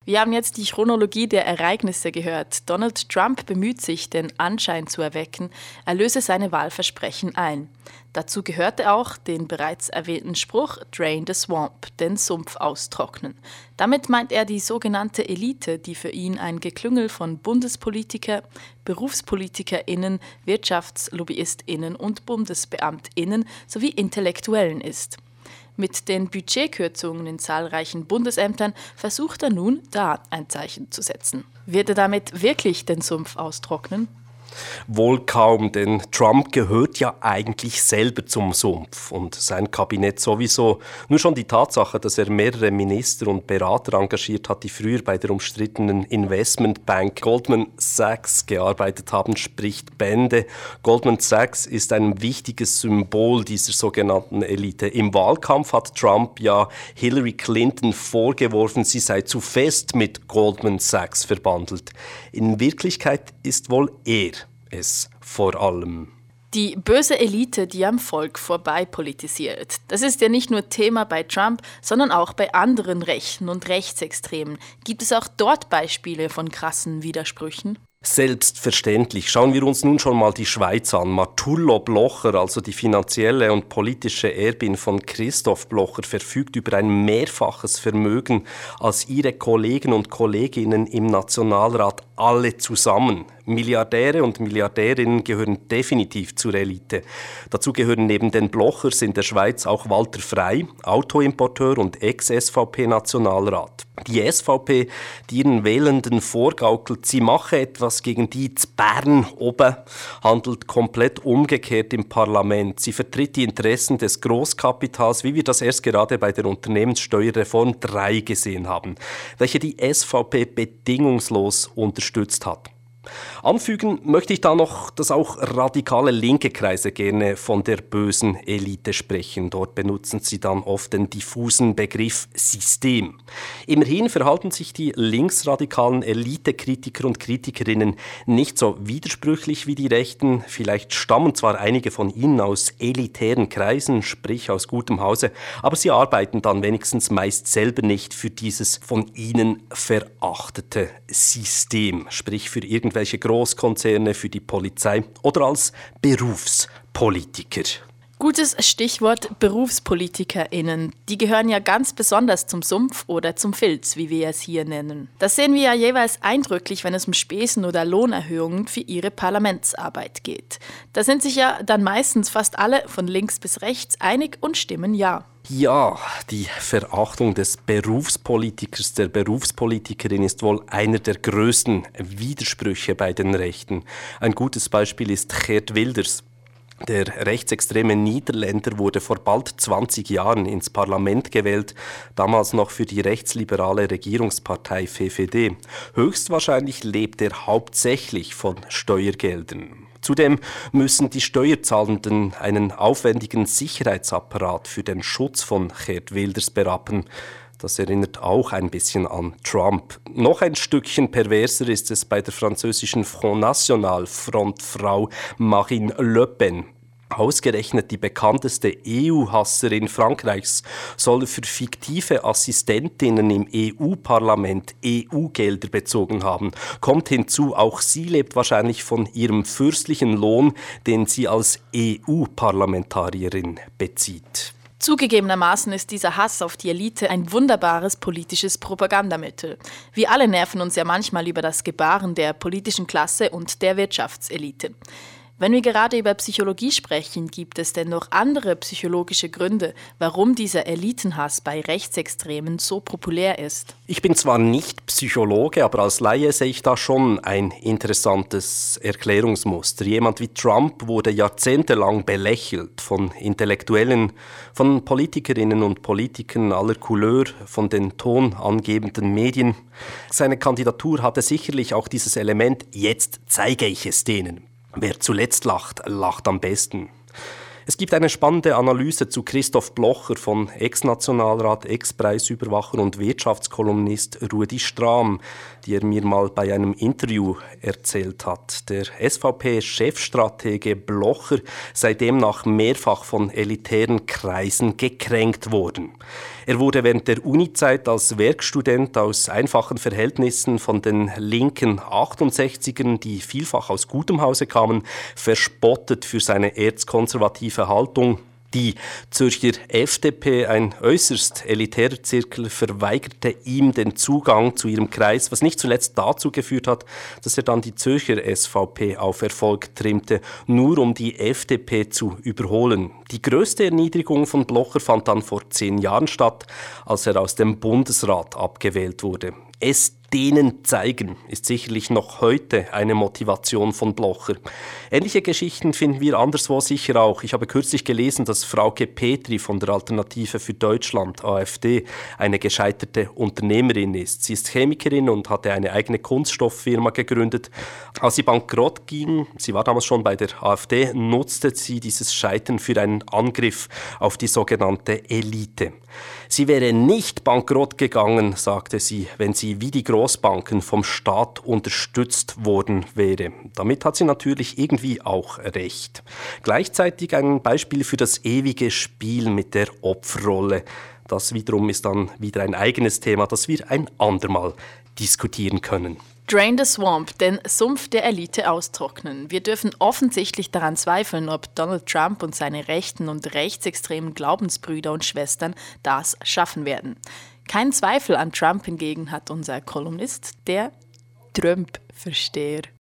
Wir haben jetzt die Chronologie der Ereignisse gehört. Donald Trump bemüht sich, den Anschein zu erwecken, er löse seine Wahlversprechen ein. Dazu gehörte auch den bereits erwähnten Spruch Drain the Swamp, den Sumpf austrocknen. Damit meint er die sogenannte Elite, die für ihn ein Geklüngel von Bundespolitiker, BerufspolitikerInnen, WirtschaftslobbyistInnen und BundesbeamtInnen sowie Intellektuellen ist. Mit den Budgetkürzungen in zahlreichen Bundesämtern versucht er nun, da ein Zeichen zu setzen. Wird er damit wirklich den Sumpf austrocknen? Wohl kaum, denn Trump gehört ja eigentlich selber zum Sumpf und sein Kabinett sowieso. Nur schon die Tatsache, dass er mehrere Minister und Berater engagiert hat, die früher bei der umstrittenen Investmentbank Goldman Sachs gearbeitet haben, spricht Bände. Goldman Sachs ist ein wichtiges Symbol dieser sogenannten Elite. Im Wahlkampf hat Trump ja Hillary Clinton vorgeworfen, sie sei zu fest mit Goldman Sachs verbandelt. In Wirklichkeit ist wohl er es vor allem. Die böse Elite, die am Volk vorbei politisiert. Das ist ja nicht nur Thema bei Trump, sondern auch bei anderen Rechten und Rechtsextremen. Gibt es auch dort Beispiele von krassen Widersprüchen? Selbstverständlich. Schauen wir uns nun schon mal die Schweiz an. Martullo Blocher, also die finanzielle und politische Erbin von Christoph Blocher, verfügt über ein mehrfaches Vermögen als ihre Kollegen und Kolleginnen im Nationalrat alle zusammen. Milliardäre und Milliardärinnen gehören definitiv zur Elite. Dazu gehören neben den Blochers in der Schweiz auch Walter Frey, Autoimporteur und Ex-SVP-Nationalrat. Die SVP, die ihren Wählenden vorgaukelt, sie mache etwas gegen die z Bern oben, handelt komplett umgekehrt im Parlament. Sie vertritt die Interessen des Großkapitals, wie wir das erst gerade bei der Unternehmenssteuerreform 3 gesehen haben, welche die SVP bedingungslos unterstützt hat. Anfügen möchte ich da noch, dass auch radikale linke Kreise gerne von der bösen Elite sprechen. Dort benutzen sie dann oft den diffusen Begriff System. Immerhin verhalten sich die linksradikalen Elitekritiker und Kritikerinnen nicht so widersprüchlich wie die Rechten. Vielleicht stammen zwar einige von ihnen aus elitären Kreisen, sprich aus gutem Hause, aber sie arbeiten dann wenigstens meist selber nicht für dieses von ihnen verachtete System, sprich für irgendwelche Großkonzerne, für die Polizei oder als Berufspolitiker. Gutes Stichwort BerufspolitikerInnen. Die gehören ja ganz besonders zum Sumpf oder zum Filz, wie wir es hier nennen. Das sehen wir ja jeweils eindrücklich, wenn es um Spesen oder Lohnerhöhungen für ihre Parlamentsarbeit geht. Da sind sich ja dann meistens fast alle von links bis rechts einig und stimmen ja. Ja, die Verachtung des Berufspolitikers, der Berufspolitikerin ist wohl einer der größten Widersprüche bei den Rechten. Ein gutes Beispiel ist Geert Wilders. Der rechtsextreme Niederländer wurde vor bald 20 Jahren ins Parlament gewählt, damals noch für die rechtsliberale Regierungspartei VVD. Höchstwahrscheinlich lebt er hauptsächlich von Steuergeldern. Zudem müssen die Steuerzahlenden einen aufwendigen Sicherheitsapparat für den Schutz von Geert Wilders berappen. Das erinnert auch ein bisschen an Trump. Noch ein Stückchen perverser ist es bei der französischen Front National Frontfrau Marine Le Pen. Ausgerechnet die bekannteste EU-Hasserin Frankreichs soll für fiktive Assistentinnen im EU-Parlament EU-Gelder bezogen haben. Kommt hinzu, auch sie lebt wahrscheinlich von ihrem fürstlichen Lohn, den sie als EU-Parlamentarierin bezieht. Zugegebenermaßen ist dieser Hass auf die Elite ein wunderbares politisches Propagandamittel. Wir alle nerven uns ja manchmal über das Gebaren der politischen Klasse und der Wirtschaftselite. Wenn wir gerade über Psychologie sprechen, gibt es denn noch andere psychologische Gründe, warum dieser Elitenhass bei Rechtsextremen so populär ist? Ich bin zwar nicht Psychologe, aber als Laie sehe ich da schon ein interessantes Erklärungsmuster. Jemand wie Trump wurde jahrzehntelang belächelt von Intellektuellen, von Politikerinnen und Politikern aller Couleur, von den tonangebenden Medien. Seine Kandidatur hatte sicherlich auch dieses Element, jetzt zeige ich es denen. Wer zuletzt lacht, lacht am besten. Es gibt eine spannende Analyse zu Christoph Blocher von Ex-Nationalrat, Ex-Preisüberwacher und Wirtschaftskolumnist Rudi Strahm, die er mir mal bei einem Interview erzählt hat. Der SVP-Chefstratege Blocher sei demnach mehrfach von elitären Kreisen gekränkt worden. Er wurde während der Unizeit als Werkstudent aus einfachen Verhältnissen von den linken 68ern, die vielfach aus gutem Hause kamen, verspottet für seine erzkonservative Haltung. Die Zürcher FDP, ein äußerst elitärer Zirkel, verweigerte ihm den Zugang zu ihrem Kreis, was nicht zuletzt dazu geführt hat, dass er dann die Zürcher SVP auf Erfolg trimmte, nur um die FDP zu überholen. Die größte Erniedrigung von Blocher fand dann vor 10 Jahren statt, als er aus dem Bundesrat abgewählt wurde. Es denen zeigen ist sicherlich noch heute eine Motivation von Blocher. Ähnliche Geschichten finden wir anderswo sicher auch. Ich habe kürzlich gelesen, dass Frauke Petri von der Alternative für Deutschland, AfD, eine gescheiterte Unternehmerin ist. Sie ist Chemikerin und hatte eine eigene Kunststofffirma gegründet. Als sie bankrott ging, sie war damals schon bei der AfD, nutzte sie dieses Scheitern für einen Angriff auf die sogenannte Elite. Sie wäre nicht bankrott gegangen, sagte sie, wenn sie wie die Großbanken vom Staat unterstützt worden wäre. Damit hat sie natürlich irgendwie auch recht. Gleichzeitig ein Beispiel für das ewige Spiel mit der Opferrolle. Das wiederum ist dann wieder ein eigenes Thema, das wir ein andermal diskutieren können. Drain the Swamp, den Sumpf der Elite austrocknen. Wir dürfen offensichtlich daran zweifeln, ob Donald Trump und seine rechten und rechtsextremen Glaubensbrüder und Schwestern das schaffen werden. Kein Zweifel an Trump hingegen hat unser Kolumnist, der Trump-Versteher.